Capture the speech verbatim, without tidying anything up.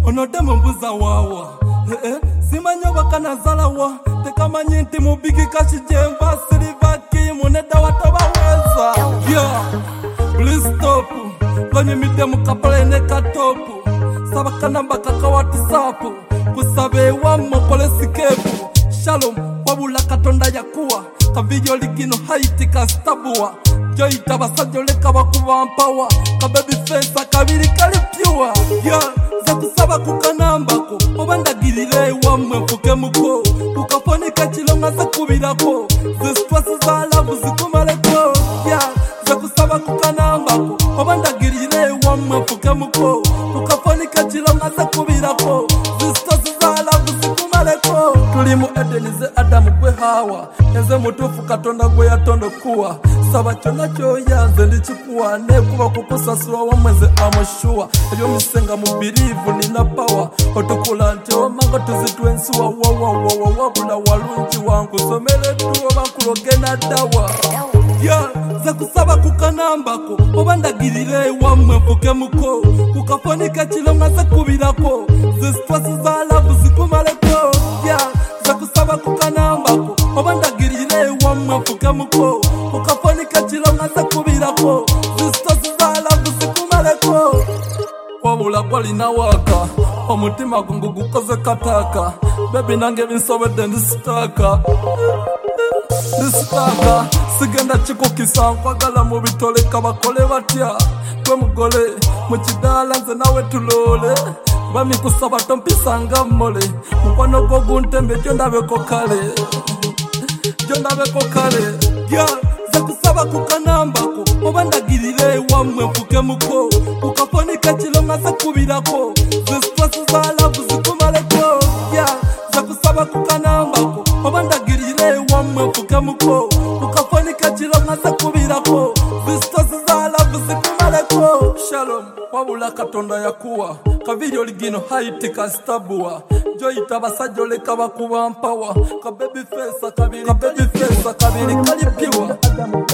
ono demo mbuza wawa eh eh simanyo bakanazalawa tekamanyi nti mubigi kashijemba silivaki muneda watabaweza yeah please stop kwenye midemu kapalene katopu sabakanamba kaka WhatsApp kusabe wa mokole sikepu shalom wabula katonda yakuwa kavidyo ligino haiti kastabua joita basajoleka bakubampawa kababy face akabiri kali pure yeah za kusaba kukanambako obandagirire wamwe mfuke muko ukafonika chilonga za kubirako zisitwasi za lavu zikumaleko yeah za kusaba kukanambako obandagirire wamwe mfuke muko ukafonika chilonga za kubirako zisitwasi za lavu zikumaleko tulimu edenize Adamu kwe Hawa eze mutufu katonda gwe yatondo kuwa saba chona choya nze chikuwa nekuba kukusasura wamweze amoshua ebyo misenga mu believe nina power otukula nto mango tuzitwensuwa wa wa wa wa bula walunji wangu somele tuwo bakulogena dawa ya za kusaba kukanambako obandagirire wamwe mfuke muko kukafonika chilonga za kubirako zisitwasi za lavu zikumaleko ya za kusaba kukanambako obandagirire wamwe mfuke muko kukafonika chilonga za kubirako zisitwasi za lavu zikumaleko wabula gwalina waka omutima gungu gukoze kataka baby nange binsobedde ndisitaka ndisitaka sigenda chikukisa nkwagala mu bitoleka bakole batya gwe mugole mu kidala nze nawe tulole bami kusaba tompisanga mmole mukwano gwo guntembe gyo ndabeko kale gyo ndabeko kale ya za kusaba kukanambako obandagirire wamwe mfuke muko ukafonika chilonga za kubirako zisitwasi za lavu zikumaleko ya za kusaba kukanambako obandagirire wamwe mfuke muko ukafonika chilonga za kubirako zisitwasi za lavu zikumaleko shalom wabula katonda yakuwa kavidyo ligino haiti kastabua joita basajoleka bakubampawa ka baby face akabiri ka baby face akabiri kali pure